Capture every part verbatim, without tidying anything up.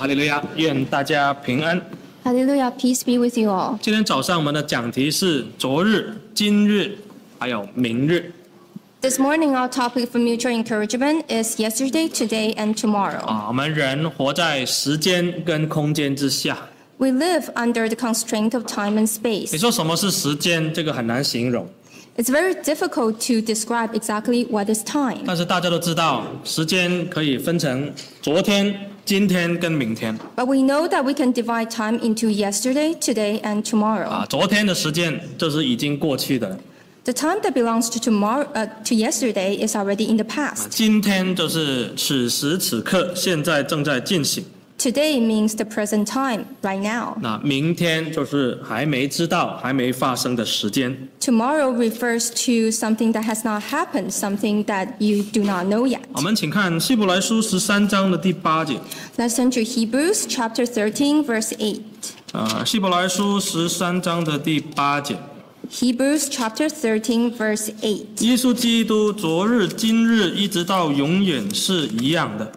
哈利路亚，愿大家平安。 Hallelujah, peace be with you all. 今天早上我们的讲题是昨日、今日，还有明日。 This morning, our topic for mutual encouragement is yesterday, today, and tomorrow. 啊，我们人活在时间跟空间之下。 We live under the constraint of time and 你 space. 说什么是时间？这个很难形容。 It's very difficult to describe exactly what is time. 但是大家都知道，时间可以分成昨天、今天跟明天。 But we know that we can divide time into yesterday, today, and tomorrow. 啊，昨天的时间就是已经过去的， The time that belongs to tomorrow, uh, to yesterday, is already in the 啊 past. 今天就是此时此刻，现在正在进行。 Today means the present time, right now. 那明天就是还没知道、还没发生的时间。 Tomorrow refers to something that has not happened, something that you do not know yet. 我们请看希伯来书十三章的第八节。 Let's turn to Hebrews chapter thirteen, verse eight. 啊，希伯来书十三章的第八节。 Hebrews chapter thirteen, verse eight. 耶稣基督昨日、今日一直到永远是一样的。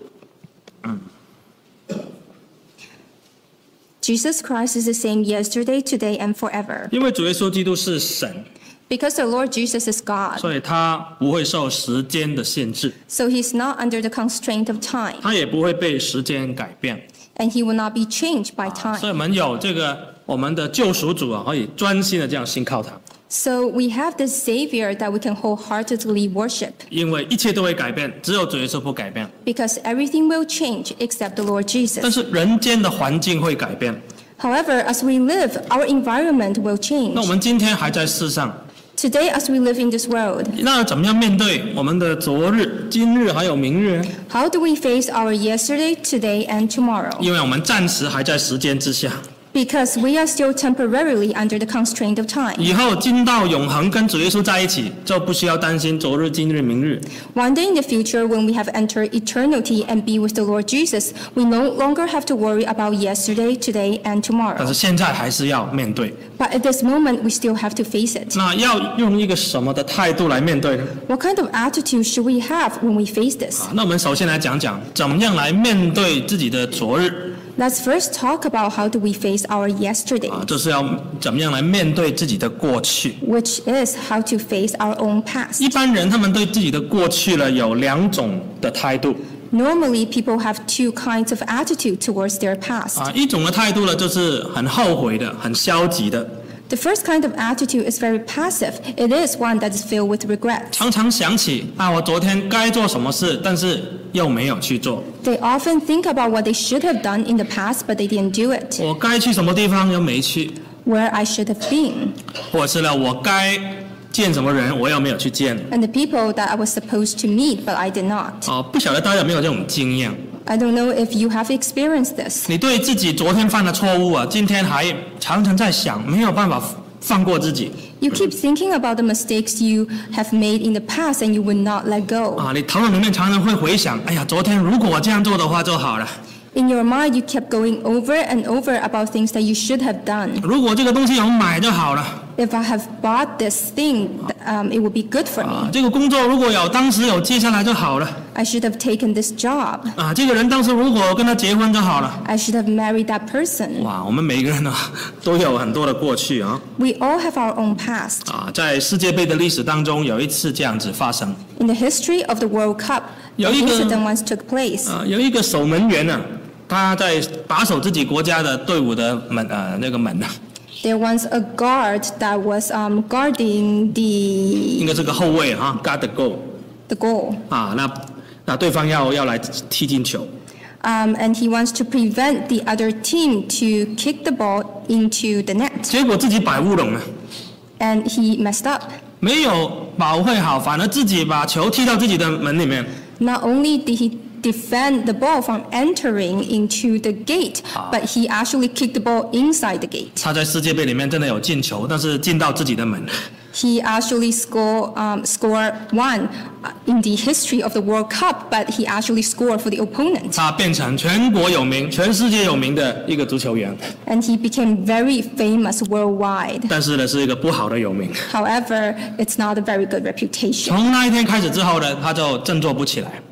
Jesus Christ is the same yesterday, today, and forever. 因为主耶稣基督是神， Because the Lord Jesus is God, 所以他不会受时间的限制， so he's not under the constraint of time, 他也不会被时间改变。 and he will not be changed by 所以 time. 我们有这个我们的救赎主啊，可以专心的这样信靠他， So we have this Savior that we can wholeheartedly worship, 因为一切都会改变，只有主耶稣不改变。 because everything will change except the Lord 但 Jesus. 是人间的环境会改变。 However, as we live, our environment will 那我 change. 们今天还在世上， Today, as we live in this world, 那怎么样面对我们的昨日、今日还有明日呢？ how do we face our yesterday, today, and tomorrow? 因为我们暂时还在时间之下， Because we are still temporarily under the constraint of time. 以后进到永恒跟主耶稣在一起，就不需要担心昨日、今日、明日。 One day in the future, when we have entered eternity and be with the Lord Jesus, we no longer have to worry about yesterday, today, and 但 tomorrow. 是现在还是要面对。 But at this moment, we still have to face it. 那要用一个什么的态度来面对呢？ What kind of attitude should we have when we face this? 啊，那我们首先来讲讲怎么样来面对自己的昨日 Let's first talk about how do we face our yesterday, 啊，就是要怎么样来面对自己的过去。 which is how to face our own past. 一般人他们对自己的过去呢有两种的态度 Normally, people have two kinds of attitude towards their past. 啊，一种的态度呢就是很后悔的、很消极的， The first kind of attitude is very passive. It is one that is filled with regret. 常常想起啊，我昨天该做什么事，但是又没有去做； They often think about what they should have done in the past, but they didn't do it. 我该去什么地方又没去， Where I should have been. 或者是呢，我该见什么人，我又没有去见。 And the people that I was supposed to meet, but I did not. 哦，不晓得大家有没有这种经验？ I don't know if you have experienced this. 你对自己昨天犯的错误啊，今天还常常在想，没有办法放过自己 You keep thinking about the mistakes you have made in the past and you will not let go. 啊！你头脑里面常常会回想，哎呀，昨天如果我这样做的话就好了。 In your mind, you kept going over and over about things that you should have done. 如果这个东西有买就好了 If I have bought this thing, um, it would be good for 啊！ me. 这个工作如果有当时有接下来就好了 I should have taken this job. 啊！这个人当时如果跟他结婚就好了。 I should have married that person. 哇，我们每个人呢都有很多的过去啊 We all have our own past. 啊！在世界杯的历史当中，有一次这样子发生 In the history of the World Cup, 有 an 一个- incident once took place. 啊，有一个守门员呢、他在把守自己国家的队伍的门呃那个门呢、 There was a guard that was um, guarding 应 the 该是个后卫哈 ，guard the goal the goal, 啊，那那对方要要来踢进球， um, and he wants to prevent the other team to kick the ball into the net. 结果自己摆乌龙了， And he messed up. 没有保护好，反而自己把球踢到自己的门里面。 Not only did he defend the ball from entering into the gate, but he actually kicked the ball inside the gate. 他在世界杯里面真的有进球，但是进到自己的门。 He actually scored um, scored one uh, in the history of the World Cup, but he actually scored for the opponent. 他变成全国有名、全世界有名的一个足球员， And he became very famous worldwide. 但是呢是一个不好的有名。 However, it's not a very good reputation. 从那一天开始之后呢，他就振作不起来。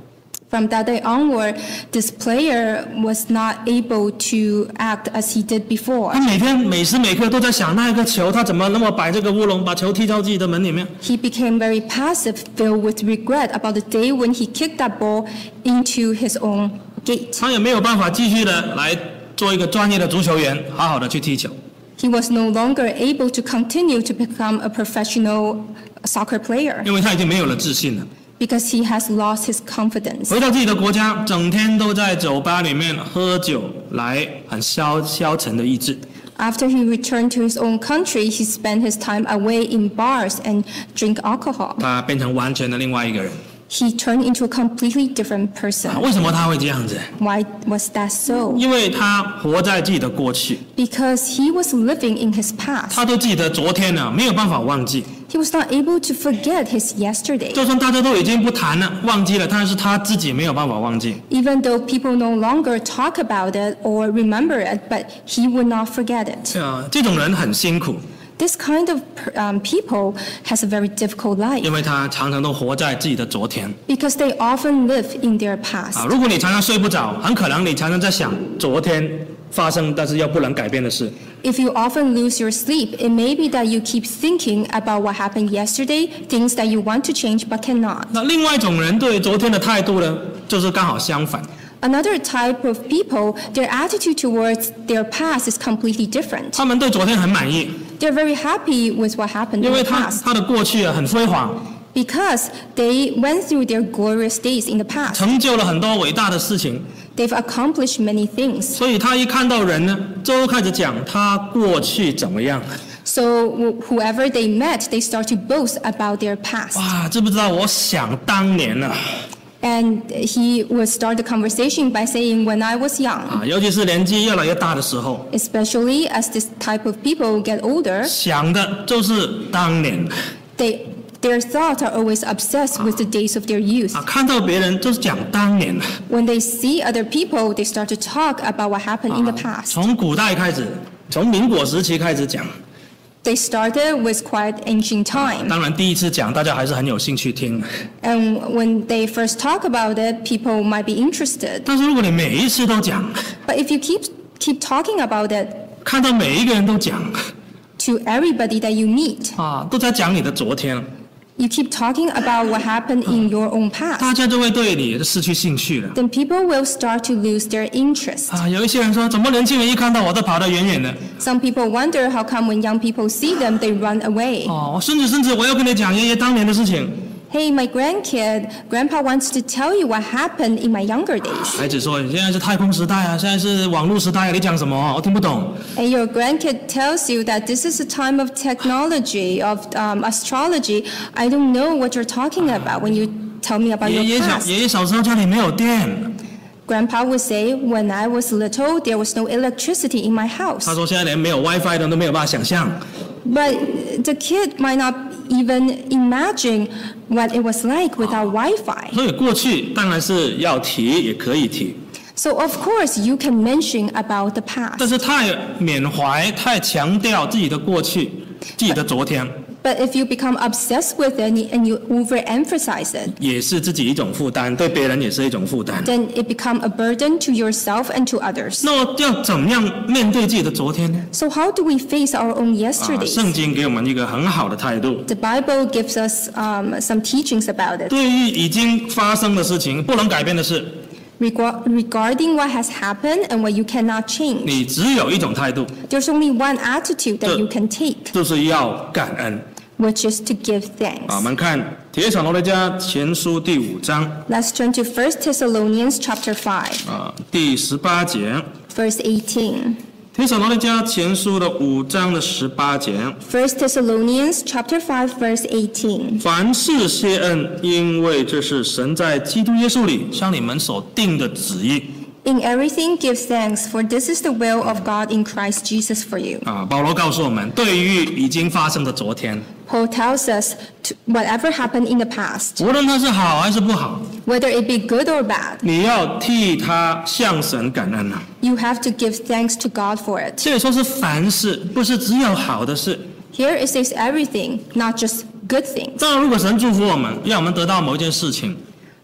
From that day onward, this player was not able to act as he did before. 他每天每时每刻都在想那一个球，他怎么那么摆这个乌龙，把球踢到自己的门里面。 He became very passive, filled with regret about the day when he kicked that ball into his own gate. 他也没有办法继续的来做一个专业的足球员，好好的去踢球。 He was no longer able to continue to become a professional soccer player 因为他已经没有了自信了。 because he has lost his confidence. 回到自己的国家，整天都在酒吧里面喝酒，来很消消沉的意志。 After he returned to his own country, he spent his time away in bars and drink alcohol. 他变成完全的另外一个人。 He turned into a completely different person. 为什么他会这样子？ Why was that so? 因为他活在自己的过去， Because he was living in his past. 他对自己的昨天呢没有办法忘记。 He was not able to forget his yesterday. 就算大家都已经不谈了，忘记了，但是他自己没有办法忘记。 Even though people no longer talk about it or remember it, but he would not forget it. 啊，这种人很辛苦， This kind of um, people has a very difficult 因 life 为他常常都活在自己的昨天。 because they often live in their 啊， past. 如果你常常睡不着，很可能你常常在想昨天发生但是又不能改变的事。 If you often lose your sleep, it may be that you keep thinking about what happened yesterday, things that you want to change but cannot. 那另外一种人对昨天的态度呢，就是刚好相反。 Another type of people, their attitude towards their past is completely different. 他们对昨天很满意， They're very happy with what happened 因 in 为 the 他 past 他的过去啊很辉煌， because they went through their glorious days in the past. 成就了很多伟大的事情， They've accomplished many things. 所以他一看到人呢，就开始讲他过去怎么样。 So wh- whoever they met, they start to boast about their past. 哇，知不知道？我想当年啊， And he would start the conversation by saying, when I was young, 啊，尤其是年纪越来越大的时候， especially as this type of people get older, 想的就是当年 they, their thoughts are always obsessed with the days of their youth. 啊，看到别人就是讲当年。 When they see other people, they start to talk about what happened in the 啊 past. 从古代开始，从民国时期开始讲， They started with quite ancient time. 当然第一次讲大家还是很有兴趣听， And when they first talk about it, people might be interested. 但是如果你每一次都讲， But if you keep, keep talking about it 看到每一个人都讲， to everybody that you meet, 啊，都在讲你的昨天， you keep talking about what happened in your own 大 past, 家就会对你失去兴趣了。 then people will start to lose their interest. 啊，有一些人说，怎么年轻人一看到我都跑得远远的？ Some people wonder how come when young people see them, they run away. 哦，我孙子孙子，我要跟你讲爷爷当年的事情。 Hey, my grandkid, grandpa wants to tell you what happened in my younger days. 孩子说，现在是太空时代啊，现在是网络时代啊，你讲什么啊？我听不懂。 And your grandkid tells you that this is a time of technology, of um, astrology. I don't know what you're talking about when you tell me about 爷 your 爷小 past. 爷爷小时候家里没有电， Grandpa would say, when I was little, there was no electricity in my house. 他说现在连没有 WiFi 的都没有办法想象。 But the kid might not even imagine what it was like without Wi-Fi. 所以过去当然是要提，也可以提， So of course you can mention about the 但 past. 是太缅怀、太强调自己的过去、自己的昨天， But if you become obsessed with it and you overemphasize it, 也是自己一种负担，对别人也是一种负担。 then it becomes a burden to yourself and to others. 那么要怎么样面对自己的昨天呢？ So how do we face our own 啊， yesterdays? 圣经给我们一个很好的态度。 The Bible gives us um, some teachings about it. 对于已经发生的事情、不能改变的事， Reg- regarding what has happened and what you cannot change, 你只有一种态度， there's only one attitude that The- you can take, 就是要感恩。 which is to give 啊，我 thanks. 们看《铁扫罗尼迦前书》第五章 Let's turn to First Thessalonians chapter five, 啊第十八节，《 verse eighteen. 铁扫罗尼迦前书》的五章的十八节。 First Thessalonians chapter five, verse eighteen. 凡事谢恩，因为这是神在基督耶稣里向你们所定的旨意。 In everything give thanks, for this is the will of God in Christ Jesus for you. 啊，保罗告诉我们，对于已经发生的昨天， Paul tells us to whatever happened in the past, 无论它是好还是不好， whether it be good or bad, 你要替他向神感恩啊。 you have to give thanks to God for it. 这里说是凡事，不是只有好的事。 Here it says everything, not just good things. 当然，如果神祝福我们，让我们得到某一件事情，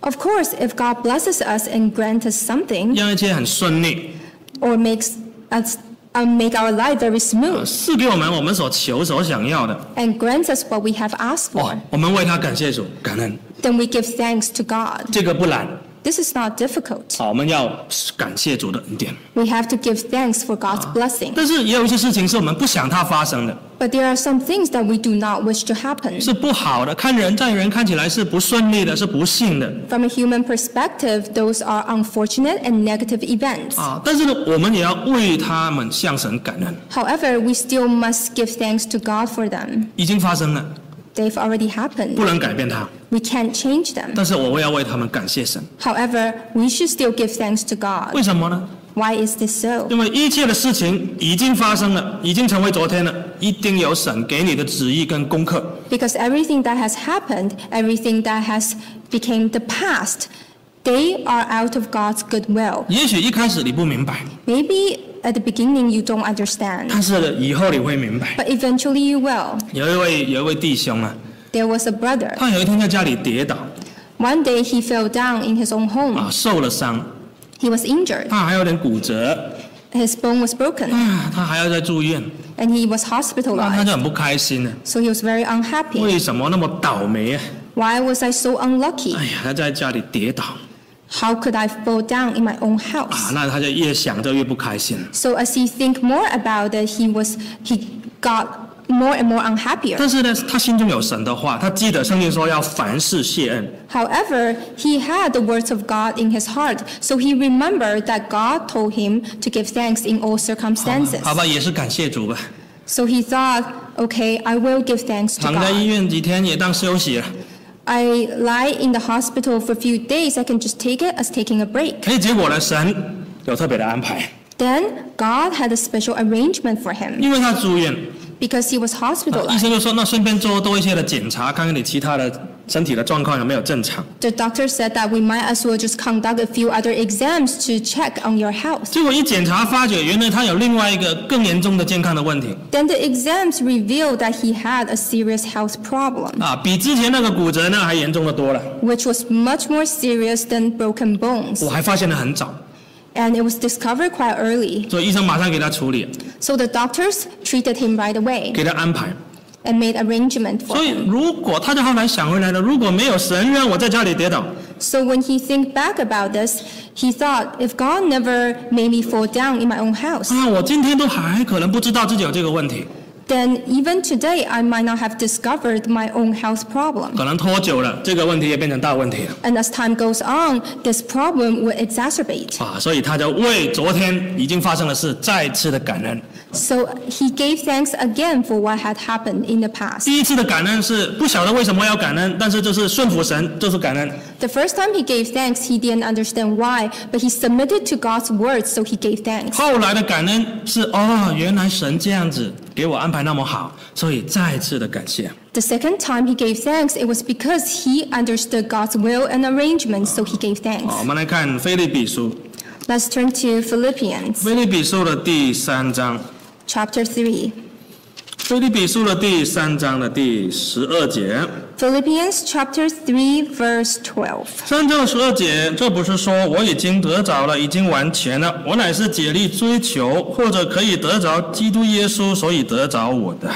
Of course, if God blesses us and grants us something 让一切很顺利， or makes us uh, make our life very 呃 smooth 赐给我们我们所求所想要的， and grants us what we have asked 哦 for, 我们为他感谢主，感恩， then we give thanks to God. 这个不难。 This is not difficult. 好，我们要感谢主的恩典。 We have to give thanks for God's blessing. 但是也有一些事情是我们不想它发生的， But there are some things that we do not wish to happen. 是不好的，看人在人看起来是不顺利的，是不幸的 From a human perspective, those are unfortunate and negative events. 啊。但是呢，我们也要为他们向神感恩， However, we still must give thanks to God for them. 已经发生了， They've already happened. 不能改变它。 We can't change them. 但是我要为他们感谢神， However, we should still give thanks to God. 为什么呢？ Why is this so? 因为一切的事情已经发生了，已经成为昨天了，一定有神给你的旨意跟功课。 Because everything that has happened, everything that has become the past, they are out of God's good will. 也许一开始你不明白， Maybe at the beginning you don't understand, 但是以后你会明白。 but eventually you will. 有一位有一位弟兄啊， There was a brother. 他有一天在家里跌倒 One day he fell down in his own 啊， home. 受了伤， He was injured. 他还有点骨折 His bone was broken 啊，他还要在住院， and he was 那他 hospitalized. 就很不开心了。 So he was very unhappy. 为什么那么倒霉啊？ Why was I so unlucky? 哎呀，他在家里跌倒 How could I fall down in my own 啊， house? 那他就越想就越不开心。 So as he think more about it, he was he got more and more unhappier. 但是呢，他心中有神的话，他记得圣经说要凡事谢恩。 However, he had the words of God in his heart, so he remembered that God told him to give thanks in all circumstances. 好吧，也是感谢主吧。 So he thought, okay, I will give thanks to 躺在医 God. 院几天也当休息了。 I lie in the hospital for a few days. I can just take it as taking a break. 哎，结果呢，神有特别的安排， Then God had a special arrangement for him 因为他住院， because he was 医 hospitalized. 生就说那顺便做多一些的检查，看看你其他的身体的状况有没有正常。 The doctor said that we might as well just conduct a few other exams to check on your health. 结果一检查发觉，原来他有另外一个更严重的健康的问题 Then the exams revealed that he had a serious health problem, 啊，比之前那个骨折呢还严重的多了。 which was much more serious than broken bones. 我还发现的很早， And it was discovered quite early. 所以医生马上给他处理， So the doctors treated him right away 给他安排。 and made arrangement for 所以 him. 如果他就后来想回来了，如果没有神让我在家里跌倒， So when he think back about this, he thought, if God never made me fall down in my own house, 啊，我今天都还可能不知道自己有这个问题， then even today I might not have discovered my own health problem. 可能拖久了，这个问题也变成大问题了 And as time goes on, this problem will exacerbate. 啊，所以他就为昨天已经发生的事再次的感恩。 So he gave thanks again for what had happened in the past. 第一次的感恩是不晓得为什么要感恩，但是就是顺服神，就是感恩。 The first time he gave thanks, he didn't understand why, but he submitted to God's words, so he gave thanks. 后来的感恩是哦，原来神这样子给我安排那么好，所以再次的感谢。 The second time he gave thanks, it was because he understood God's will and arrangement, so he gave 好， thanks. 我们来看腓立比书， Let's turn to Philippians 腓立比书的第三章， chapter three. 腓立比书的第三章的第十二节。 Philippians chapter three, verse twelve. 三章十二节，这不是说我已经得着了，已经完全了，我乃是竭力追求，或者可以得着基督耶稣，所以得着我的。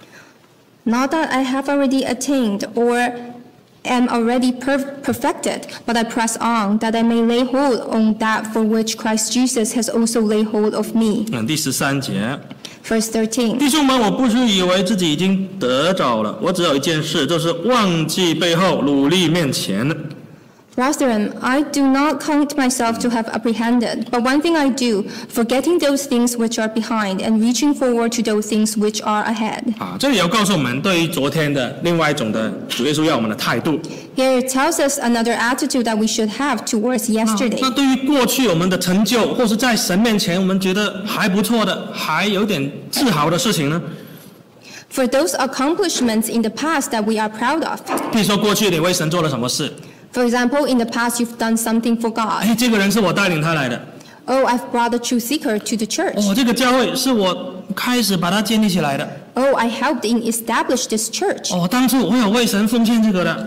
Not that I have already attained or am already per- perfected, but I press on, that I may lay hold on that for which Christ Jesus has also laid hold of me. 嗯，第十三节， Verse thirteen. 弟兄们，我不是以为自己已经得着了，我只有一件事，就是忘记背后，努力面前。 Brethren, I do not count myself to have apprehended, but one thing I do, forgetting those things which are behind and reaching forward to those things which are ahead. 啊，这里有告诉我们对于昨天的另外一种的主耶稣要我们的态度。 Here it tells us another attitude that we should have towards 啊 yesterday. 那对于过去我们的成就，或是在神面前我们觉得还不错的，还有点自豪的事情呢？ For those accomplishments in the past that we are proud of. 比如说过去你为神做了什么事？ For example, in the past you've done something for God. 哎，这个人是我带领他来的。 Oh, I've brought a truth seeker to the church. 哦，这个教会是我开始把它建立起来的。 Oh, I helped in establish this church. 哦，当初我有为神奉献这个的。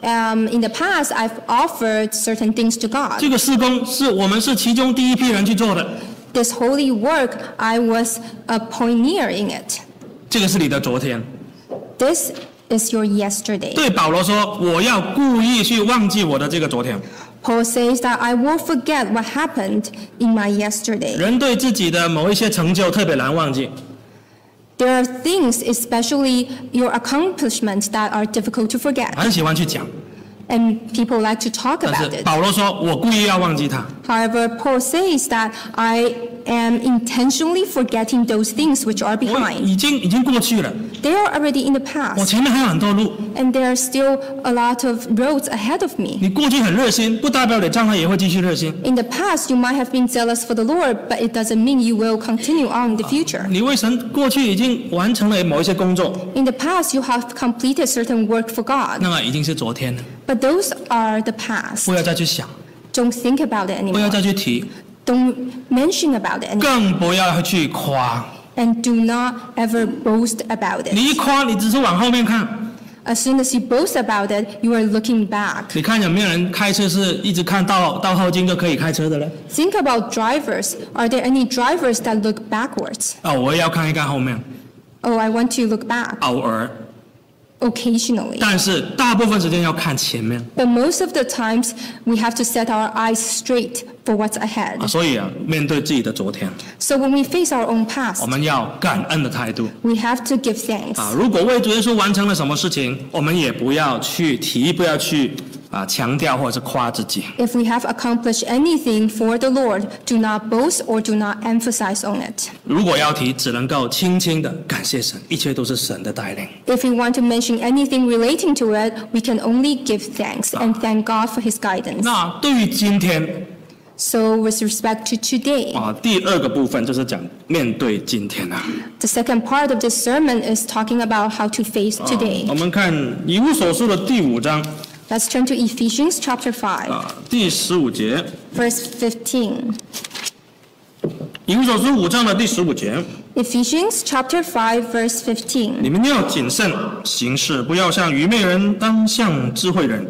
um, in the past, I've offered certain things to God. 这个事工是我们是其中第一批人去做的， This holy work, I was a pioneer in it. 这个是你的昨天。 This is your yesterday. 对保罗说，我要故意去忘记我的这个昨天。 Paul says that I will forget what happened in my yesterday. 人对自己的某一些成就特别难忘记， There are things, especially your accomplishments, that are difficult to forget. 很喜欢去讲。 And people like to talk 但 about 是 it. 保罗说，我故意要忘记它。 However, Paul says that I am intentionally forgetting those things which are 我 behind. 已经已经过去了， They are already in the 我 past, 前面还有很多路。 and there are still a lot of roads ahead of me. 你过去很热心，不代表你将来也会继续热心。 In the past, you might have been zealous for the Lord, but it doesn't mean you will continue on in the future. 你为神过去已经完成了某一些工作， In the past, you have completed certain work for God, 那么已经是昨天了， but those are the past. 不要再去想， Don't think about it 不要 anymore. 再去提， Don't mention about it anymore. 更不要去夸。 And do not ever boast about 你 it. 一夸，你只是往后面看。 As soon as you boast about it, you are looking back. 你看有没有人开车是一直看到到后镜就可以开车的呢？ Think about drivers. Are there any drivers that look backwards? 啊，我也要看一看后面， Oh, I want to look back 偶尔， occasionally. 但是大部分时间要看前面 But most of the times, we have to set our eyes straight for what's 啊。 ahead. 所以啊，面对自己的昨天， So when we face our own 我 past, 们要感恩的态度 we have to give thanks. 啊。如果为主耶稣完成了什么事情，我们也不要去提，不要去啊强调或者是夸自己。 If we have accomplished anything for the Lord, do not boast or do not emphasize on it. 如果要提，只能够轻轻的感谢神，一切都是神的带领。 If we want to mention anything relating to it, we can only give thanks and thank God for His guidance. 那对于今天 So with respect to today, 啊，第二个部分就是讲面对今天啊。 the second part of this sermon is talking about how to face 我 today. 们看以弗所书的第五章 Let's turn to Ephesians chapter five, 啊第十五节， verse fifteen. 以弗所书五章的第十五节， Ephesians chapter five, verse fifteen. 你们要谨慎行事，不要像愚昧人，当像智慧人。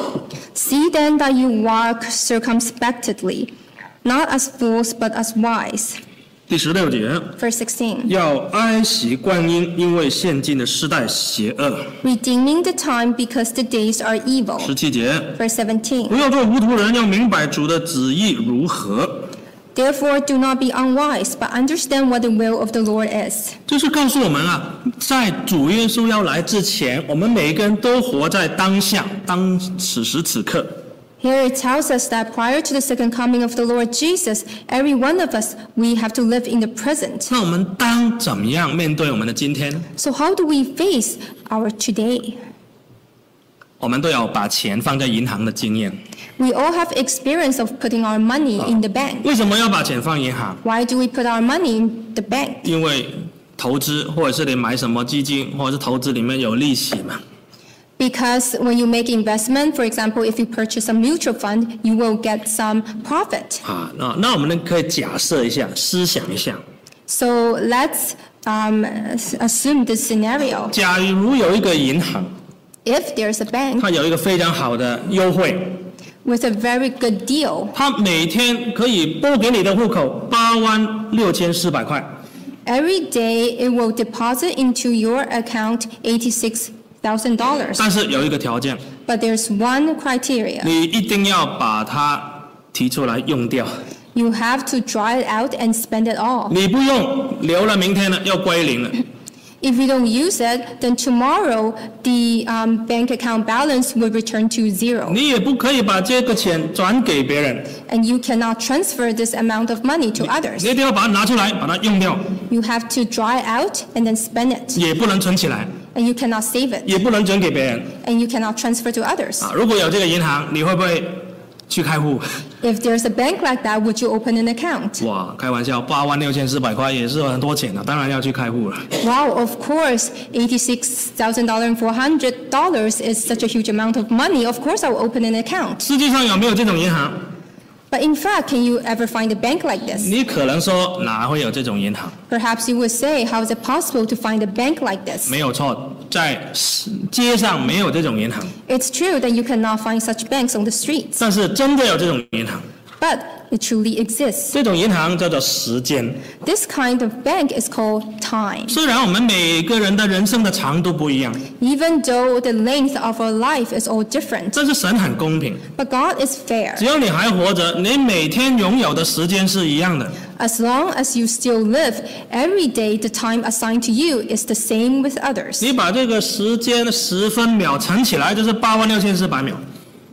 See then that you walk circumspectly, not as fools but as wise. 第十六节， Verse sixteen. 要爱惜观音，因为现今的时代邪恶。 Redeeming the time because the days are evil. 十七节， Verse seventeen. 不要做糊涂人，要明白主的旨意如何。 Therefore do not be unwise, but understand what the will of the Lord is. 就是告诉我们啊，在主耶稣要来之前，我们每一个人都活在当下，当此时此刻。 Here it tells us that prior to the second coming of the Lord Jesus, every one of us, we have to live in the present. 那我们当怎么样面对我们的今天呢？ So how do we face our today? 我们都有把钱放在银行的经验。 We all have experience of putting our money in the bank. 为什么要把钱放银行？ Why do we put our money in the bank? 因为投资，或者是你买什么基金，或者是投资里面有利息嘛。 Because when you make investment, for example, if you purchase a mutual fund, you will get some profit. 啊，那那我们呢可以假设一下，思想一下， So let's um, assume this scenario. 假如有一个银行， If there's a bank 它有一个非常好的优惠， with a very good deal, 它每天可以拨给你的户口八万六千四百块。 every day it will deposit into your account eighty-six thousand dollars. 但是有一个条件， But there's one criteria. 你一定要把它提出来用掉。 You have to draw it out and spend it all. 你不用留了，明天呢要归零了。 If you don't use it, then tomorrow the um, bank account balance will return to zero. 你也不可以把这个钱转给别人， And you cannot transfer this amount of money to 你 others. 一定要把它拿出来，把它用掉， You have to draw it out and then spend it. 也不能存起来， And you cannot save it. 也不能转给别人 And you cannot transfer to others. 啊。如果有这个银行，你会不会去开户？ If there's a bank like that, would you open an account? 哇，开玩笑，八万六千四百块也是很多钱啊，当然要去开户了。 Wow, of course, eighty-six thousand four hundred dollars is such a huge amount of money. Of course, I will open an account. 世界上有没有这种银行？ But in fact, can you ever find a bank like this? 你可能说哪会有这种银行？ Perhaps you would say, how is it possible to find a bank like this? 没有错， 在街上没有这种银行， It's true that you cannot find such banks on the streets, 但是真的有这种银行。 but it truly exists. 这种银行叫做时间。 This kind of bank is called time. 虽然我们每个人的人生的长度不一样， Even though the length of our life is all different, 但是神很公平， but God is fair. 只要你还活着，你每天拥有的时间是一样的。 As long as you still live, every day the time assigned to you is the same with others. 你把这个时间十分秒乘起来，就是八万六千四百秒。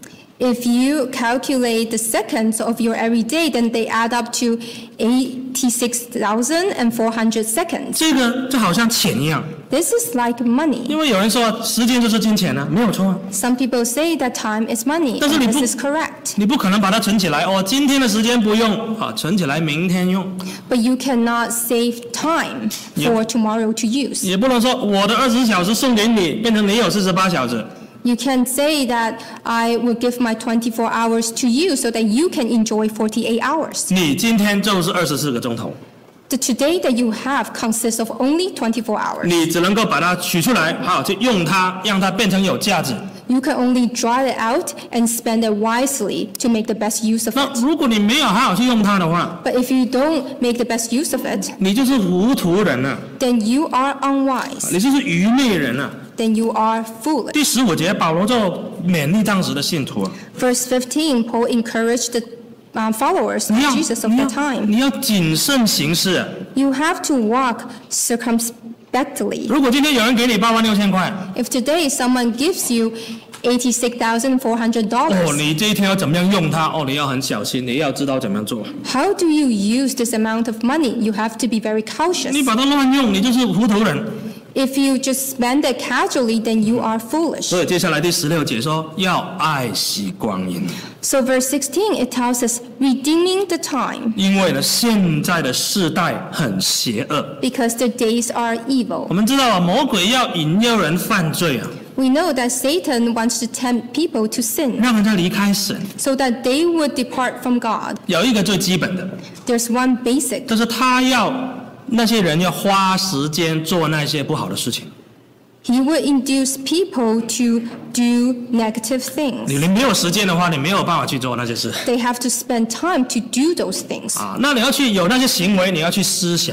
If you calculate the seconds of your everyday, then they add up to eighty-six thousand four hundred seconds. 这个就好像钱一样， This is like money. 因为有人说时间就是金钱呢、啊，没有错啊。 Some people say that time is money, 但是 and 你 this 不- is correct. 你不可能把它存起来哦，今天的时间不用啊，存起来明天用， But you cannot save time for tomorrow to use. 也不能说我的二十小时送给你，变成你有四十八小时。 You can say that I will give my twenty-four hours to you so that you can enjoy forty-eight hours. 你今天就是二十四个钟头， The today that you have consists of only twenty-four hours. 你只能够把它取出来，好好去用它，让它变成有价值。 You can only draw it out and spend it wisely to make the best use of 那 it. 如果你没有好好去用它的话， But if you don't make the best use of it, 你就是糊涂人了、 then you are unwise. 你就是愚昧人了、 Then you are foolish. 第十五节，保罗就勉励当时的信徒啊， Verse fifteen, Paul encouraged the um, followers 你要 of Jesus of 你 the 要 time. 你要谨慎行事啊。 You have to walk circumspectly. 如果今天有人给你八万六千块， If today someone gives you eighty-six thousand four hundred 哦， dollars, 你这一天要怎么样用它？哦，你要很小心，你要知道怎么样做。 how do you use this amount of money? You have to be very cautious. 你把它乱用，你就是糊涂人。 If you just spend it casually, then you are foolish. 所以接下来第十六节说要爱惜光阴， So verse sixteen, it tells us, redeeming the time, 因为呢现在的世代很邪恶。 because the days are 我 evil. 们知道啊，魔鬼要引诱人犯罪啊， We know that Satan wants to tempt people to sin 让人家离开神。 so that they would depart from God. 有一个最基本的， There's one basic. 就是他要那些人要花时间做那些不好的事情。 He would induce people to do negative 你 things. 你没有时间的话，你没有办法去做那些事 They have to spend time to do those things. 啊。那你要去有那些行为，你要去思想。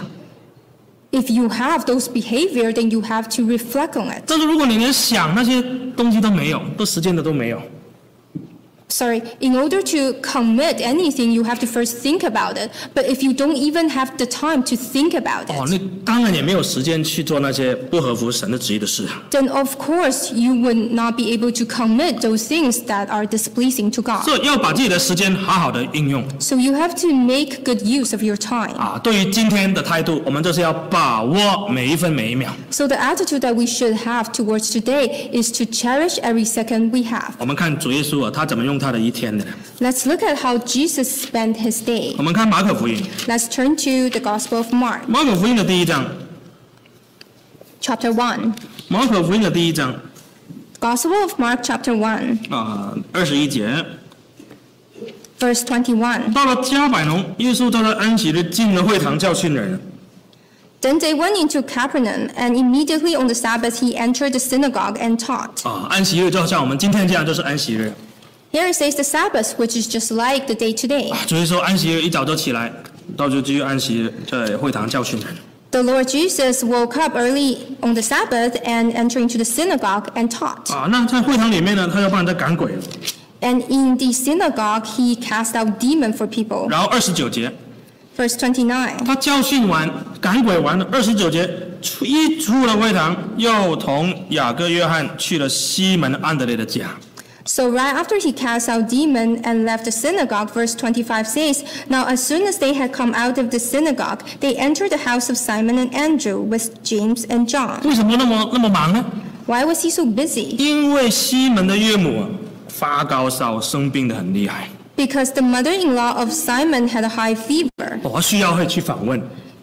If you have those behavior, then you have to reflect on it. 但是如果你连想那些东西都没有，都时间的都没有， Sorry, in order to commit anything, you have to first think about it. But if you don't even have the time to think about 哦， it, 你当然也没有时间去做那些不合乎神的旨意的事。 then of course you would not be able to commit those things that are displeasing to God. 所以要把自己的时间好好的应用 So you have to make good use of your time. 啊。对于今天的态度，我们就是要把握每一分每一秒。 So the attitude that we should have towards today is to cherish every second we have. 我们看主耶稣啊，他怎么用他的一天的？ Let's look at how Jesus spent his day. 我们看马可福音， Let's turn to the Gospel of Mark, 马可福音的第一章， chapter one. 马可福音的第一章 Gospel of Mark, chapter one, 啊，二十一节。 verse twenty-one. 到了加百农，耶稣就在安息日进了会堂教训人。 Then they went into Capernaum, and immediately on the Sabbath he entered the synagogue and taught. 啊，安息日就像我们今天这样，就是安息日。 Here it says the Sabbath, which is just like the day today. 所以说安息日一早就起来，到就继续安息日，在会堂教训人。 The Lord Jesus woke up early on the Sabbath and entered into the synagogue and taught. 啊，那在会堂里面呢，他要帮人家赶鬼。 And in the synagogue he cast out demon for people. 然后二十九节， Verse twenty-nine. 他教训完赶鬼完了，二十九节出一出了会堂，又同雅各、约翰去了西门安德烈的家。 So right after he cast out demon and left the synagogue, verse twenty-five says, Now as soon as they had come out of the synagogue, they entered the house of Simon and Andrew with James and John. 为什么那么那么忙呢？ Why was he so busy? 因为西门的岳母啊发高烧，生病得很厉害， Because the mother-in-law of Simon had a high fever. 我需要会去访问。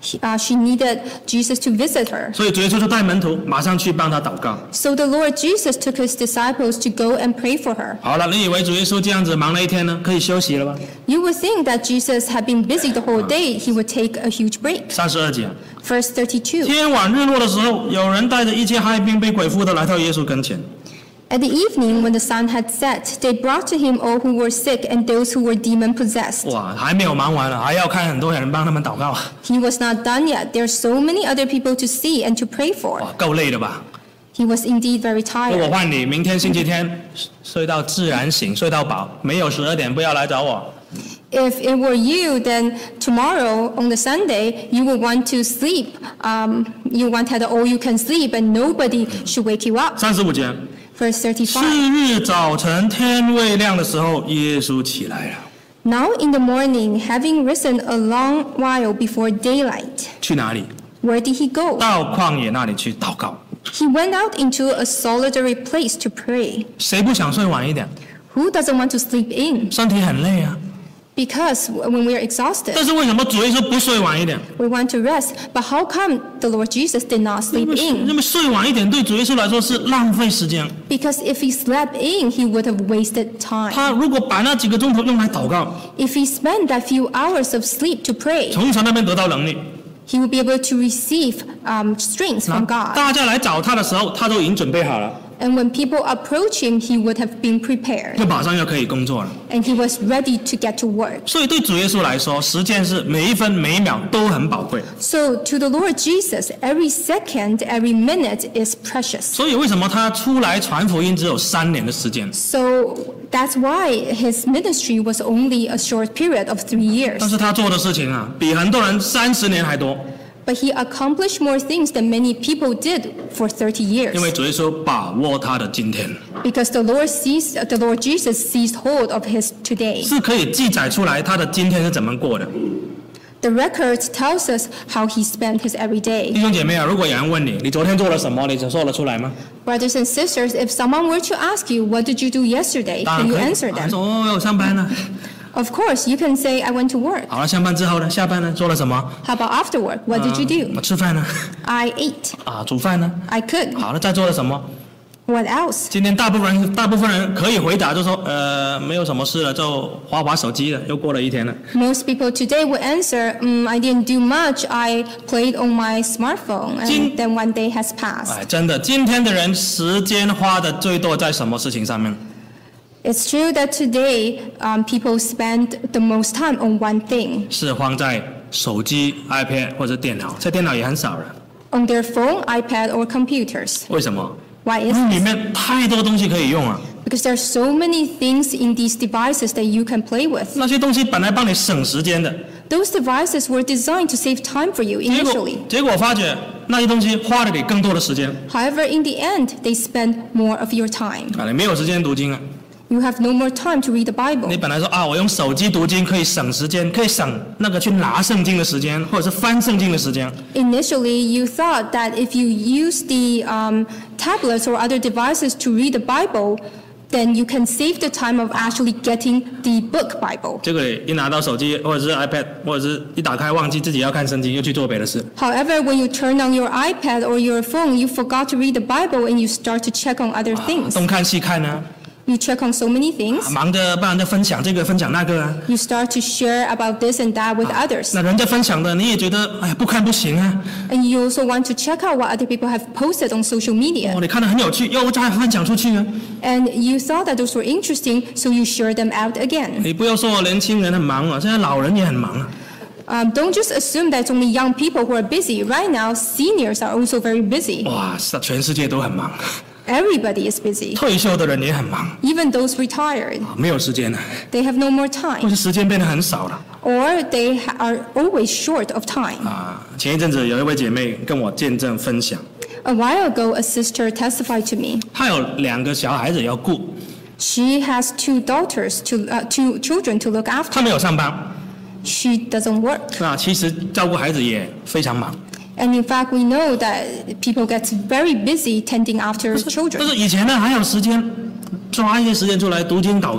He, uh, she needed Jesus to visit her. 所以主耶稣就带门徒马上去帮她祷告。 So the Lord Jesus took his disciples to go and pray for her. 好了，你以为主耶稣这样子忙了一天呢，可以休息了吗？ You would think that Jesus had been busy the whole day, he would take a huge break. 三十二节， Verse thirty-two. 天晚日落的时候，有人带着一切害病被鬼附的来到耶稣跟前。 At the evening, when the sun had set, they brought to him all who were sick and those who were demon-possessed. 哇，还没有忙完了，还要看很多人帮他们祷告， He was not done yet. There are so many other people to see and to pray for. 哇，够累了吧？ He was indeed very 如果 tired. 换你，明天星期天睡到自然醒，睡到饱，没有十二点不要来找我。 If it were you, then tomorrow on the Sunday, you would want to sleep. Um, you want to have all you can sleep and nobody should wake you up. 三十五节， Verse 次 thirty-five. 日早晨天未亮的时候，耶稣起来了， Now in the morning, having risen a long while before daylight, 去哪里？ where did he go? 到旷野那里去祷告。 He went out into a solitary place to pray. 谁不想睡晚一点？ Who doesn't want to sleep in? 身体很累啊。 Because when we are exhausted, 但是为什么主耶稣不睡晚一点？ we want to rest. But how come the Lord Jesus did not 因 sleep 为 in? 因为睡晚一点对主耶稣来说是浪费时间。 Because if he slept in, he would have wasted time. 他如果把那几个钟头用来祷告， If he spent that few hours of sleep to pray, 从神那边得到能力， he would be able to receive um, strength 那 from God. 大家来找他的时候，他都已经准备好了， And when people approach him, he would have been prepared. 就马上要可以工作了。 And he was ready to get to work. 所以对主耶稣来说，时间是每一分每一秒都很宝贵。 So to the Lord Jesus, every second, every minute is precious. 所以为什么他出来传福音只有三年的时间？ So that's why his ministry was only a short period of three years. 但是他做的事情啊，比很多人三十年还多。 But he accomplished more things than many people did for thirty years. 因为主耶稣把握他的今天， Because the Lord seized, the Lord Jesus seized hold of his today. 是可以记载出来他的今天是怎么过的。 The record tells us how he spent his every 弟 day. 兄姐妹啊，如果有人问你，你昨天做了什么，你说得出来吗？ Brothers and sisters, if someone were to ask you, what did you do yesterday? 当 Can 然 you 可以。 answer 啊 them? 说哦，我上班了。 Of course, you can say, I went to work. 好了，下班之后呢？下班呢？做了什么？ How about after work? What did you 我 do? 吃饭呢？ I ate. 啊，煮饭呢？ I cooked. 好了，再做了什么？ What else? 今天大部分人，大部分人可以回答，就说呃，没有什么事了，就滑滑手机了，又过了一天了。 Most people today would answer, mm, I didn't do much. I played on my smartphone. Jin- And then one day has passed. 哎，真的，今天的人时间花的最多在什么事情上面？ It's true that today um, people spend the most time on one thing, 是花在手机、iPad 或者电脑，这电脑也很少了。 on their phone, iPad, or computers. 为什么？ Why 因 is 为里 this? 面太多东西可以用啊。 Because there are so many things in these devices that you can play with. 那些东西本来帮你省时间的， Those devices were designed to save time for you 结果 initially. 结果发觉那些东西花了你更多的时间 However, in the end, they spend more of your time. 啊，你没有时间读经啊。 You have no more time to read the 你 Bible. 本来说啊，我用手机读经可以省时间，可以省那个去拿圣经的时间，或者是翻圣经的时间。 Initially, you thought that if you use the um, tablets or other devices to read the Bible, then you can save the time of actually getting the book Bible. 结果你一拿到手机或者是 iPad， 或者是一打开忘记自己要看圣经，又去做别的事。 However, when you turn on your iPad or your phone, you forgot to read the Bible and you start to check on other things. 东看西看呢、 You check on so many 啊 things. 忙着帮人家分享这个分享那个啊。 You start to share about this and that with others. 那人家分享的你也觉得哎呀不看不行啊。 And you also want to check out what other people have posted on social 哦， media. 你看得很有趣，要再分享出去啊。 And you thought that those were interesting, so you share them out again. 你不要说年轻人很忙啊，现在老人也很忙啊。 Um, don't just assume that it's only young people who are busy. Right now, seniors are also very busy. 哇，是全世界都很忙， Everybody is busy. 退休的人也很忙， Even those retired, 没有时间了， they have no more 或 time. 者时间变得很少了。 Or they ha- are always short of time. 啊，前一阵子有一位姐妹跟我见证分享， A while ago, a sister testified to me. 她有两个小孩子要顾， She has two daughters, to, uh, two children to look 她 after. 没有上班， She doesn't work. 那其实照顾孩子也非常忙。 And in fact, we know that people get very busy tending after 但 children. 是以前呢，还有时间抓一些时间出来读经祷告。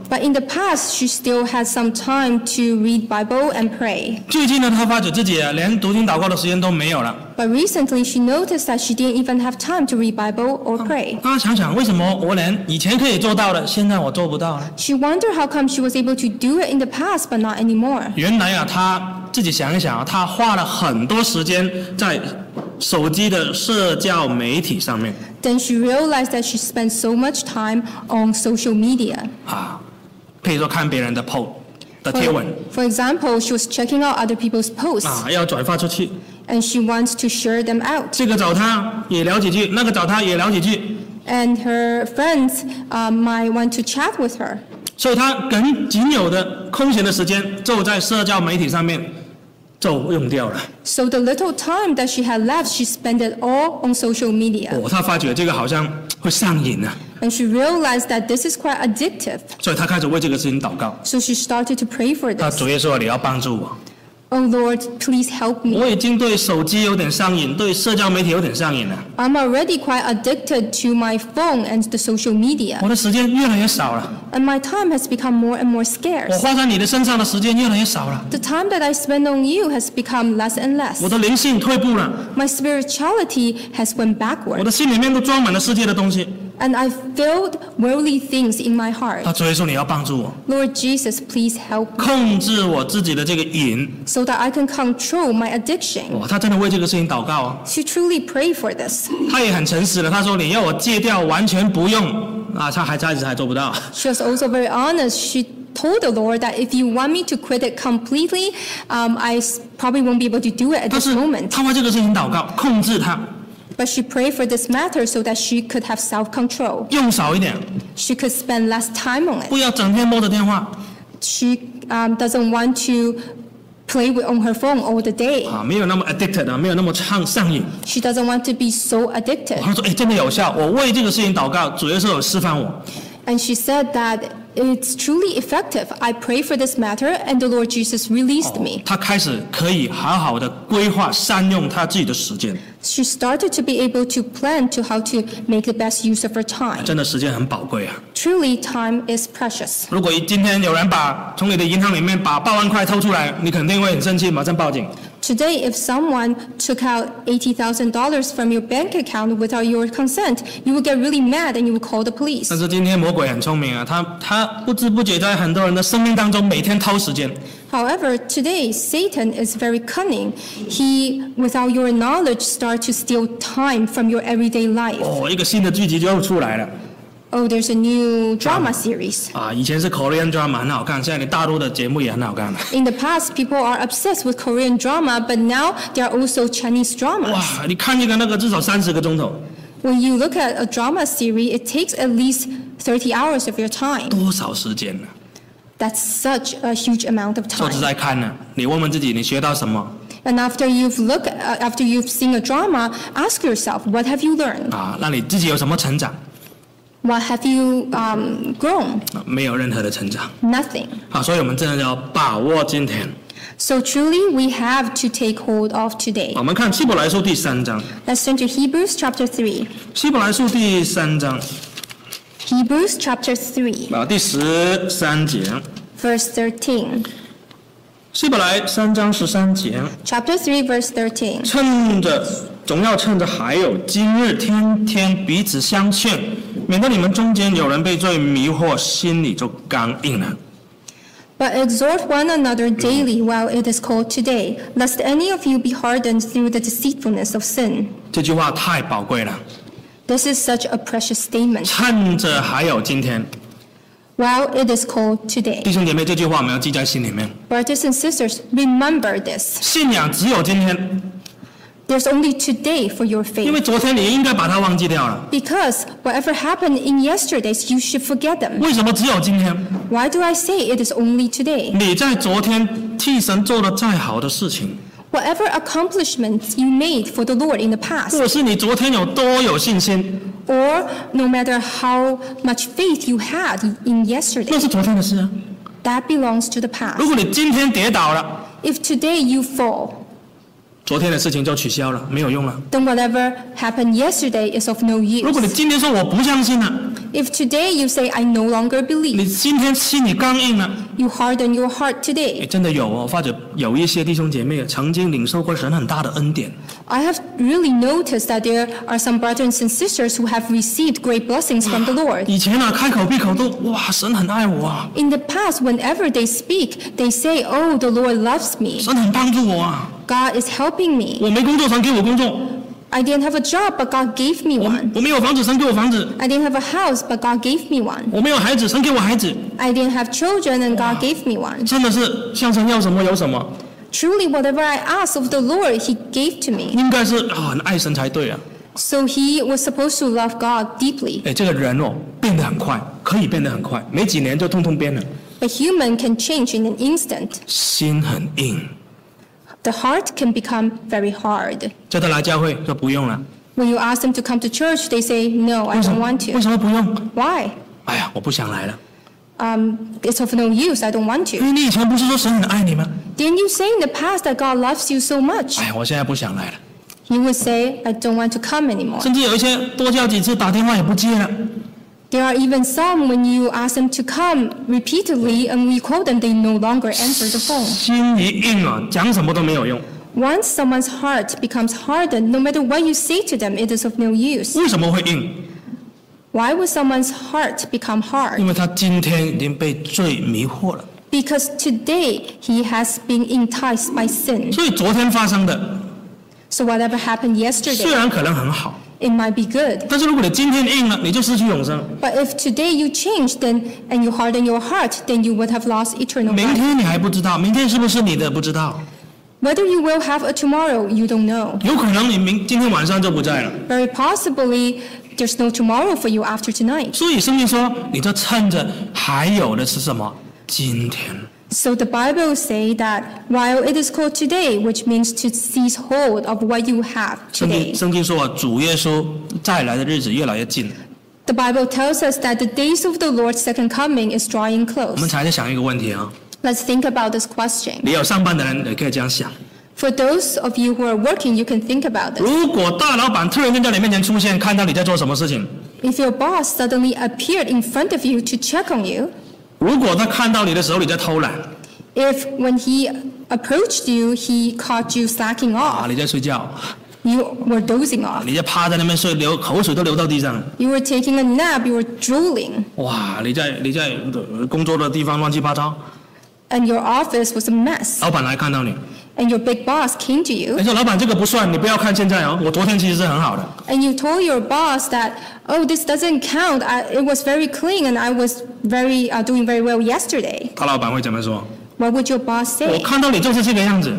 But in the past, she still had some time to read Bible and pray. 最近呢，她发觉自己啊连读经祷告的时间都没有了。 But recently, she noticed that she didn't even have time to read Bible or pray. 她想想，为什么我连以前可以做到的，现在我做不到呢？ She wondered how come she was able to do it in the past, but not anymore. 原来啊，她自己想一想啊，她花了很多时间在手机的社交媒体上面 Then she realized that she spent so much time on social media. 啊，譬如说看别人的 post 的贴文 For, for example, she was checking out other people's posts, 啊，要转发出去。 and she wants to share them out. 这个找她也聊几句，那个找她也聊几句， And her friends uh, might want to chat with her. 所以她跟仅有的空闲的时间，就在社交媒体上面就用掉了。 So the little time that she had left, she spent it all on social media. 哦，她发觉这个好像会上瘾啊， And she realized that this is quite addictive. 所以她开始为这个事情祷告。 So she started to pray for 她 this. 主耶稣，你要帮助我， Oh Lord, please help me. 我已经对手机有点上瘾，对社交媒体有点上瘾了， I'm already quite addicted to my phone and the social media. 我的时间越来越少了， And my time has become more and more 我 scarce. 花在你的身上的时间越来越少了， The time that I spend on you has become less and 我 less. 的灵性退步了， My spirituality has went 我 backward. 的心里面都装满了世界的东西。 And I filled worldly things in my heart. 他主耶稣，你要帮助我， Lord Jesus, please help me 控制我自己的这个瘾。 so that I can control my addiction. 哇，他真的为这个事情祷告啊， She truly prayed for this. 他也很诚实的，他说你要我戒掉，完全不用啊，他还暂时还做不到。 She was also very honest. She told the Lord that if you want me to quit it completely, um, I s- probably won't be able to do it at 但 this 是 moment. 他为这个事情祷告，控制他， But she prayed for this matter so that she could have self-control. 用少一点， She could spend less time on it. 不要整天摸着电话 She um, doesn't want to play with, on her phone all the day. 啊，没有那么 addicted 啊，没有那么上上瘾。 She doesn't want to be so addicted. 他说，哎，真的有效，我为这个事情祷告，主耶稣有释放我。 And she said that it's truly effective. I pray for this matter, and the Lord Jesus released me. 他开始可以好好的规划善用他自己的时间， She started to be able to plan to how to make the best use of her time. 真的时间很宝贵啊。 Truly, time is precious. 如果今天有人把从你的银行里面把八万块偷出来，你肯定会很生气，马上报警。 Today, if someone took out eighty thousand dollars from your bank account without your consent, you would get really mad and you would call the police. 但是今天魔鬼很聪明啊，他他不知不觉在很多人的生命当中每天偷时间。 However, today, Satan is very cunning. He, without your knowledge, starts to steal time from your everyday life. 哦，一个新的剧集就又出来了 Oh, there's a new drama series. 啊！以前是 Korean drama 很好看，现在你大陆的节目也很好看了。 In the past, people are obsessed with Korean drama, but now there are also Chinese dramas. 哇，你看一个那个至少三十个钟头， When you look at a drama series, it takes at least thirty hours of your time. 多少时间呢？ That's such a huge amount of 坐着 time. 在看呢，你问问自己，你学到什么 And after you've looked, uh, after you've seen a drama, ask yourself, what have you learned? 啊？那你自己有什么成长？ What have you um, grown? 啊没有任何的成长。 Nothing. 好，所以我们真的要把握今天。 So truly, we have to take hold of today. 我们看希伯来书第三章， Let's turn to Hebrews chapter three. 希伯来书第三章 Hebrews chapter three, 啊第十三节， verse thirteen. 希伯来三章十三节， Chapter three, verse thirteen. 趁着总要趁着还有今日，天天彼此相劝，免得你们中间有人被罪迷惑，心里就刚硬了。 But exhort one another daily while it is called today, lest any of you be hardened through the deceitfulness of sin. 这句话太宝贵了， This is such a precious statement. 趁着还有今天， While it is called today. 弟兄姐妹，这句话我们要记在心里面。 Brothers and sisters, remember this. 信仰只有今天， There's only today for your 因为 faith. 昨天你应该把它忘记掉了。 Because whatever happened in yesterdays, you should forget them. 为什么只有今天？ Why do I say it is only today? 你在昨天替神做了再好的事情， Whatever accomplishments you made for the Lord in the 或 past, 者是你昨天有多有信心， or no matter how much faith you had in 那 yesterday, 是昨天的事啊。 that belongs to the 如 past. 果你今天跌倒了， If today you fall, 昨天的事情就取消了，没有用了。 then whatever happened yesterday is of no 如果你 use. 今天说我不相信了， If today you say, I no longer 你 believe, 今天心里刚硬了。 you harden your heart 诶 today. 真的有哦，或者有一些弟兄姐妹曾经领受过神很大的恩典， I have really noticed that there are some brothers and sisters who have received great blessings from the Lord. 以前啊开口闭口都哇神很爱我啊， In the past, whenever they speak, they say, oh, the Lord loves me. 神很帮助我啊， God is helping me. 我没工作神给我工作， I didn't have a job, but God gave me 我 one. 我没有房子神给我房子， I didn't have a house, but God gave me one. 我没有孩子神给我孩子， I didn't have children, and God gave me one. 真的是向神要什么有什么， Truly, whatever I asked of the Lord, He gave to me. 应该是啊很爱神才对啊。 So He was supposed to love God deeply. 哎，这个人哦变得很快，可以变得很快，没几年就通通变了， A human can change in an instant. 心很硬。 The heart can become very hard. 叫他来教会说不用了， When you ask them to come to church, they say, no, I 为什 don't 么 want 为 to. 什么不用？ Why? 哎呀，我不想来了。 Um, it's of no use, I don't want 因 to. 为你以前不是说神很爱你吗？ Didn't you say in the past that God loves you so much? 哎呀，我现在不想来了。 He would say, I don't want to come anymore. 甚至有一些多叫几次打电话也不接了。 There are even some when you ask them to come repeatedly and we call them, they no longer answer the phone. 心一硬啊，讲什么都没有用。 Once someone's heart becomes hardened, no matter what you say to them, it is of no use. 为什么会硬？ Why would someone's heart become 因 hard? 为他今天已经被罪迷惑了。 Because today he has been enticed by sin. 所以昨天发生的 So whatever happened 虽 yesterday, 然可能很好， it might be good. 但是如果你今天硬了，你就失去永生。 But if today you change then and you harden your heart, then you would have lost eternal 明 life. 天你还不知道，明天是不是你的不知道， Whether you will have a tomorrow, you don't know. 有可能你明今天晚上就不在了。 Very possibly, there's no tomorrow for you after tonight. 所以圣经说，你就趁着还有的是什么？今天。 So the Bible say that while it is called today, which means to seize hold of what you have 圣经 today. 圣经说啊，主耶稣再来的日子越来越近。 The Bible tells us that the days of the Lord's second coming is drawing 我们 close. 才在想一个问题啊， Let's think about this question. 你有上班的人也可以这样想： For those of you who are working, you can think about this. 如果大老板突然间在你面前出现，看到你在做什么事情， If your boss suddenly appeared in front of you to check on you, 如果他看到你的手里在偷懒 if when he approached you, he caught you slacking 啊， off, 你在睡觉， you were dozing off, 你在趴在那边睡，流口水都流到地上， you were taking a nap, you were drooling, 哇，你在你在呃工作的地方乱七八糟， and your office was a mess, 老板来看到你， and your big boss came to you, 你说老板这个不算，你不要看现在哦，我昨天其实是很好的， and you told your boss that, oh, this doesn't count, I, it was very clean, and I was very uh, doing very well yesterday. 大老板会怎么说？ What would your boss 我 say? 看到你就是这个样子。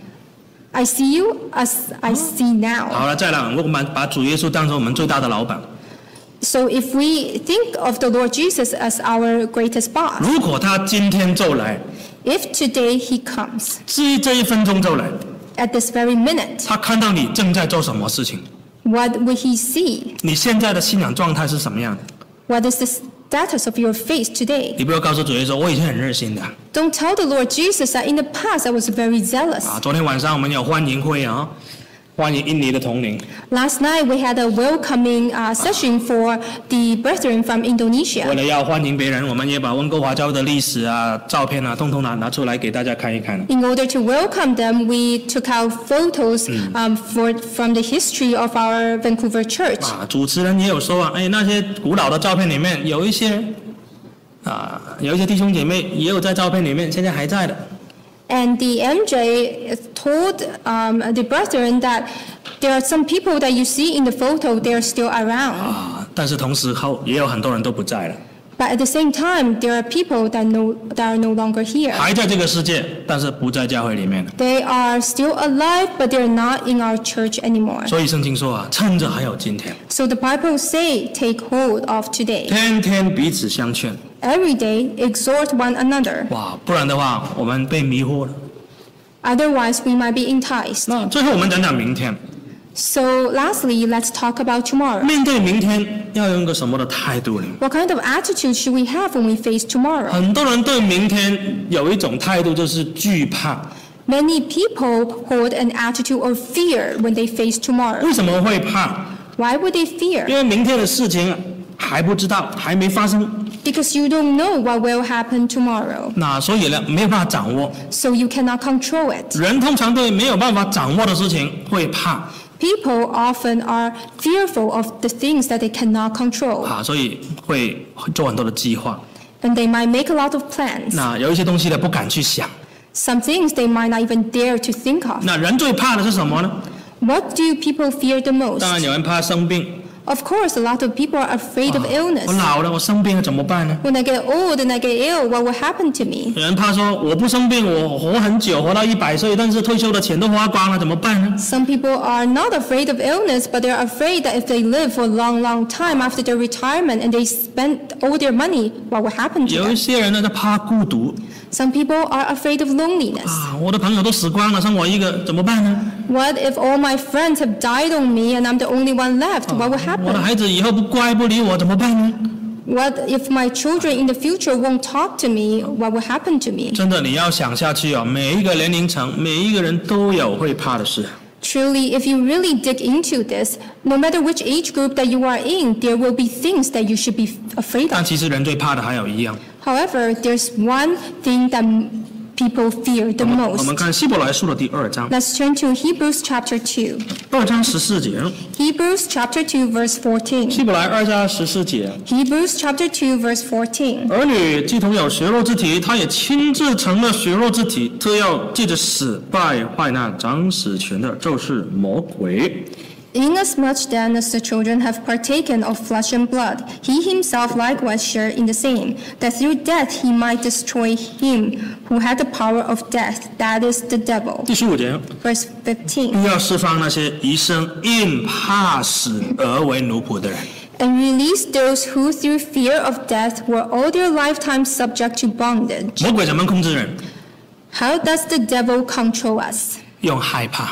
I see you as I see now. 好了，再来，我们把主耶稣当成我们最大的老板。 So if we think of the Lord Jesus as our greatest boss, 如果他今天就来， if today he comes, 这这一分钟就来， at this very minute, 他看到你正在做什么事情， what would he see? 你现在的信仰状态是什么样的？ What is the status of your faith today? 你不要告诉主耶稣，我以前很热心的 Don't tell the Lord Jesus that in the past I was very zealous. 啊。昨天晚上我们有欢迎会啊，欢迎印尼的同龄。 Last night we had a welcoming uh, session for the brethren from 为 Indonesia. 了要欢迎别人，我们也把温哥华教会的历史啊、照片啊，通通拿拿出来给大家看一看。 In order to welcome them, we took out photos um, for, from the history of our Vancouver church. 啊，主持人也有说啊，哎，那些古老的照片里面有一些啊，有一些弟兄姐妹也有在照片里面，现在还在的。 And the M J told um, the brethren that there are some people that you see in the photo, they are still around. 啊，但是同时后也有很多人都不在了， But at the same time, there are people that, no, that are no longer here. 还在这个世界，但是不在教会里面了。 They are still alive, but they're not in our church anymore. 所以圣经说啊，趁着还有今天， So the Bible say, take hold of today. 天天彼此相劝。 Every day, exhort one another. 哇，不然的话，我们被迷惑了。 Otherwise, we might be enticed. 那最后我们讲讲明天， So lastly, let's talk about tomorrow. 面对明天要用一个什么的态度呢？ What kind of attitude should we have when we face tomorrow? 很多人对明天有一种态度，就是惧怕。 Many people hold an attitude of fear when they face tomorrow. 为什么会怕？ Why would they 因 fear? 为明天的事情啊， 还不知道，还没发生。 Because you don't know what will happen tomorrow. 那所以呢，没有办法掌握。 So you cannot control it. 人通常对没有办法掌握的事情会怕。 People often are fearful of the things that they cannot control. 啊，所以会做很多的计划。 And they might make a lot of plans. 那有一些东西呢，不敢去想。 Some things they might not even dare to think of. 那人最怕的是什么呢？ What do people fear the most? 当然有人怕生病。 Of course, a lot of people are afraid of 我 illness. 老了，我生病了怎么办呢？ When I get old and I get ill, what will happen to me? 有人怕说我不生病，我活很久，活到一百岁，但是退休的钱都花光了，怎么办呢？ Some people are not afraid of illness, but they're afraid that if they live for a long, long time after their retirement and they spend all their money, what will happen to 有一 them? 些人呢，他怕孤独 Some people are afraid of loneliness. 啊，我的朋友都死光了，剩我一个，怎么办呢？ What if all my friends have died on me and I'm the only one left? What will 我的 happen? 孩子以后不乖不理我，怎么办呢？ What if my children in the future won't talk to me? What will happen to me? 真的，你要想下去哦，每一个年龄层，每一个人都有会怕的事。 Truly, if you really dig into this, no matter which age group that you are in, there will be things that you should be afraid 但 of. 其实人最怕的还有一样。 However, there's one thing that people fear the 我们 most. 看希伯来书的第二章， Let's turn to Hebrews chapter two. 二章十四节。 Hebrews chapter two, verse fourteen. 希伯来二章十四节， Hebrews chapter two, verse fourteen. 儿女既同有血肉之体，他也亲自成了血肉之体，特要借着死败坏那掌死权的，就是魔鬼。 Inasmuch then as the children have partaken of flesh and blood, he himself likewise shared in the same, that through death he might destroy him who had the power of death, that is the devil. 第十五节， Verse fifteen. 必要释放那些一生因怕死而为奴仆的人。 And release those who through fear of death were all their lifetime subject to bondage. 魔鬼怎么控制人？ How does the devil control us? 用害怕。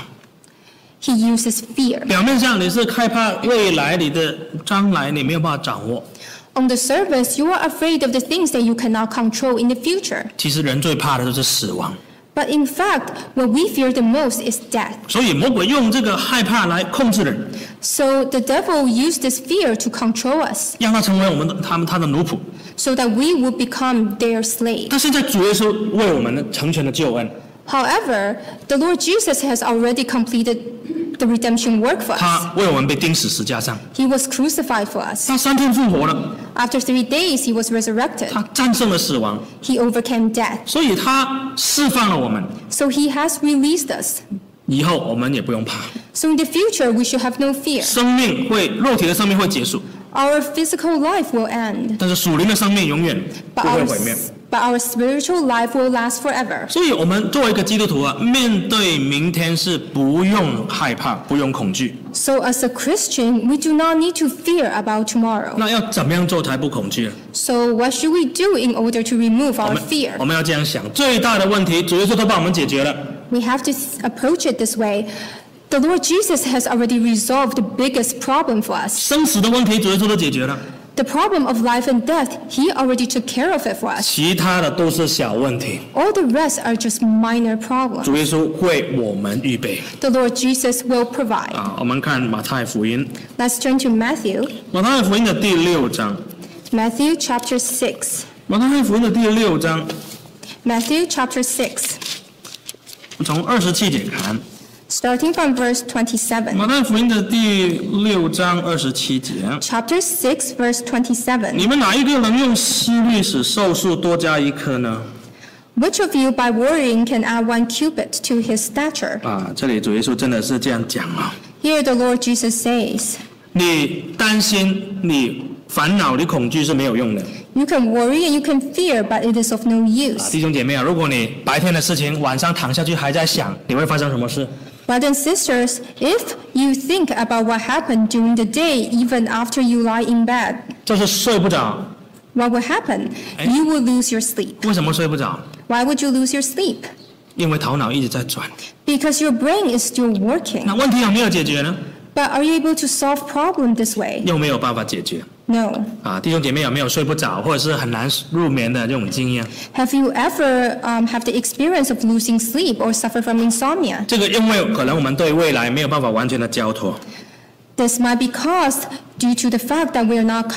He uses fear. 表面上你是害怕未来你的将来你没有办法掌握， On the surface, you are afraid of the things that you cannot control in the future. 其实人最怕的就是死亡。 But in fact, what we fear the most is death. 所以魔鬼用这个害怕来控制人， So the devil used this fear to control us, 让他成为我们的他们他的奴仆。 so that we would become their slave. 但现在主耶稣为我们成全了救恩， However, the Lord Jesus has already completed the redemption work for us. 他为我们被钉死石架上， He was crucified for us. 他三天复活了， After three days, he was resurrected. 他战胜了死亡， He overcame death. 所以他释放了我们。 So he has released us. 以后我们也不用怕， So in the future, we should have no fear. 生命会肉体的生命会结束， Our physical life will end, 但是属灵的生命永远 but 不会 our, 毁灭。 but our spiritual life will last forever. 所以，我们作为一个基督徒啊，面对明天是不用害怕，不用恐惧。 So as a Christian, we do not need to fear about tomorrow. 那要怎么样做才不恐惧呢？ So what should we do in order to remove 我 our 们 fear? 我们要这样想：最大的问题，主耶稣都帮我们解决了。 We have to th- approach it this way. The Lord Jesus has already resolved the biggest problem for us. 生死的问题，主耶稣都解决了， The problem of life and death, He already took care of it for us. 其他的都是小问题。 All the rest are just minor problems. 主耶稣为我们预备 The Lord Jesus will provide. 啊！我们看马太福音， Let's turn to Matthew. 马太福音的第六章， Matthew chapter six. 马太福音的第六章， Matthew chapter six. 从二十七节看， Starting from verse twenty-seven. 马太福音的第六章二十七节。 Chapter six, verse twenty-seven. 你们哪一个能用思虑使寿数多加一颗呢？ Which of you by worrying can add one cubit to his stature? 啊，这里主耶稣真的是这样讲啊！ Here the Lord Jesus says, 你担心、你烦恼、你恐惧是没有用的。 You can worry and you can fear, but it is of no 啊， use. 弟兄姐妹啊，如果你白天的事情晚上躺下去还在想，你会发生什么事？ Brothers and sisters, if you think about what happened during the day, even after you lie in bed, 就是睡不着。 what will happen? You will lose your sleep. 为什么睡不着？ Why would you lose your sleep? 因为头脑一直在转。 Because your brain is still working. 那问题有没有解决呢？ But are you able to solve problem this way? 又没有办法解决。 No. 啊，弟兄姐妹有没有睡不着，或者是很难入眠的这种经验？ Have you ever um, have the experience of losing sleep or suffer from insomnia? 这个因为可能我们对未来没有办法完全的交托。 This might be caused due to the fact that we are not com-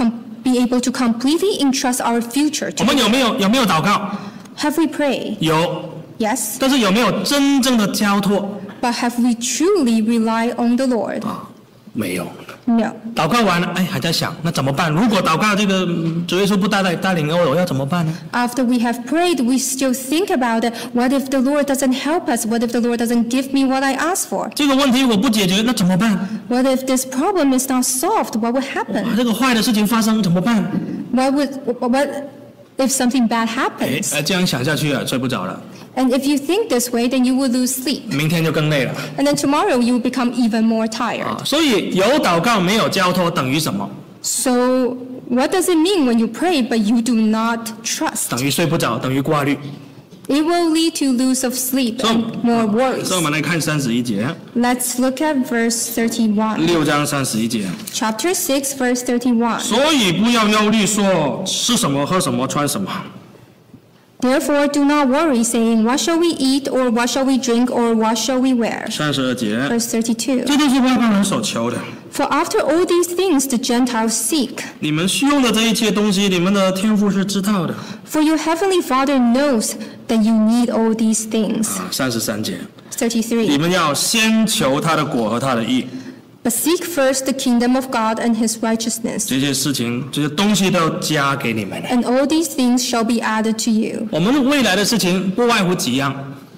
be able to completely entrust our future 我 to 们 the 有没有有没有祷告？ Have we prayed? 有， Yes. 但是有没有真正的交托？ But have we truly relied on the Lord? 没有。 No. 祷告完了，哎，还在想那怎么办？如果祷告这个嗯主耶稣不带带带领我，我要怎么办呢？ After we have prayed, we still think about it. What if the Lord doesn't help us? What if the Lord doesn't give me what I asked for? 这个问题我不解决，那怎么办？ What if this problem is not solved? What would 啊 happen? 这个坏的事情发生怎么办？ What would what if something bad 哎 happens? 哎，这样想下去啊，睡不着了， And if you think this way, then you will lose sleep. 明天就更累了 And then tomorrow you will become even more tired. 啊。所以有祷告没有交托等于什么？ So what does it mean when you pray but you do not trust? 等于睡不着，等于挂虑。 It will lead to lose of sleep and more worries. 所以我们来看三十一节， Let's look at verse thirty-one. 六章三十一节。 Chapter six, verse thirty-one. 所以不要忧虑，说吃什么、喝什么、穿什么。 Therefore do not worry, saying, What shall we eat, or what shall we drink, or what shall we wear? 三十二节， Verse thirty-two. 这都是外邦人所求的。 For after all these things the Gentiles seek. 你们需用的这一切东西，你们的天父是知道的。 For your heavenly Father knows that you need all these things. 啊，三十三节，你 thirty-three. 们要先求他的果和他的义， But seek first the kingdom of God and his righteousness, 这些事情、这些东西都要加给你们。 and all these things shall be added to you. 我们未来的事情不外乎几样，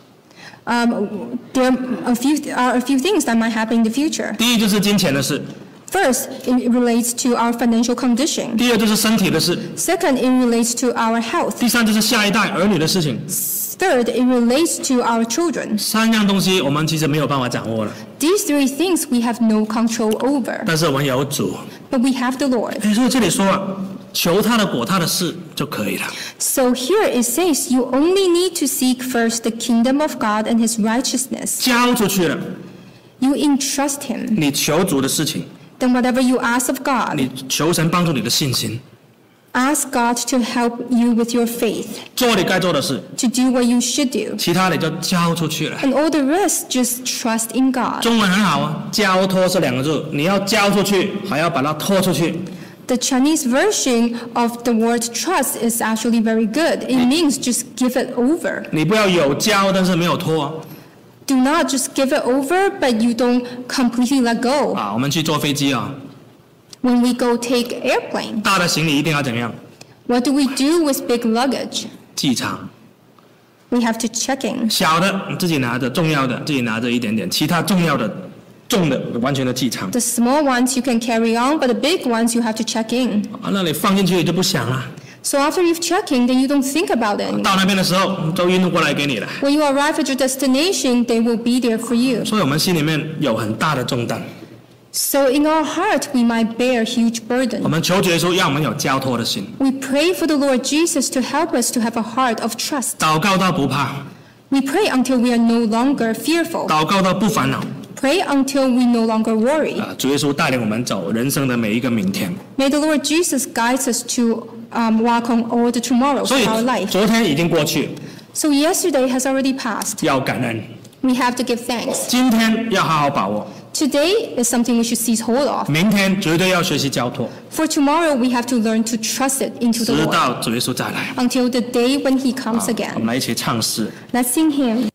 Um, there are a few, are a few things that might happen in the future. 第一就是金钱的事， First, it relates to our financial condition. 第二就是身体的事， Second, it relates to our health. 第三就是下一代儿女的事情。 Third, it relates to our children. 三样东西我们其实没有办法掌握了， These three things we have no control over, 但是我们有主。 but we have the Lord. 哎，所以这里说啊，求他的果、他的事就可以了。 So here it says you only need to seek first the kingdom of God and his righteousness. 交出去了， You entrust him. 你求主的事情， Then whatever you ask of God, 你求神帮助你的信心， ask God to help you with your faith, 做你该做的事， to do what you should do. 其他的就交出去了。 And all the rest, just trust in God. 中文很好啊，交托这两个字，你要交出去，还要把它托出去。 The Chinese version of the word trust is actually very good. It means just give it over. 你不要有交，但是没有托啊。 Do not just give it over, but you don't completely let go. 啊，我们去坐飞机啊， When we go take airplane, 大的行李一定要怎么样？ what do we do with big luggage? 寄场。 We have to check in. 小的你自己拿着，重要的自己拿着一点点，其他重要的、重的完全的寄场。 The small ones you can carry on, but the big ones you have to check in. 啊，那你放进去就不想了。 So after you've checked in, then you don't think about it anymore. 到那边的时候，都运过来给你了。 When you arrive at your destination, they will be there for you. 所以我们心里面有很大的重担。 So in our heart, we might bear huge 我 burden. 们求主耶稣，让我们有交托的心， We pray for the Lord Jesus to help us to have a heart of trust. 祷告到不怕， We pray until we are no longer fearful. 祷告到不烦恼。 Pray until we no longer worry. 啊，主耶稣带领我们走人生的每一个明天。 May the Lord Jesus guide us to um, walk on all the tomorrows 所 of 以 our life. 昨天已经过去， So yesterday has already passed. 要感恩。 We have to give thanks. 今天要好好把握， Today is something we should seize hold of. 明天绝对要学习交托， For tomorrow, we have to learn to trust it into the 直 Lord 到主耶稣再来。 until the day when He comes 我 again. 们来一起唱诗。 Let's sing Him.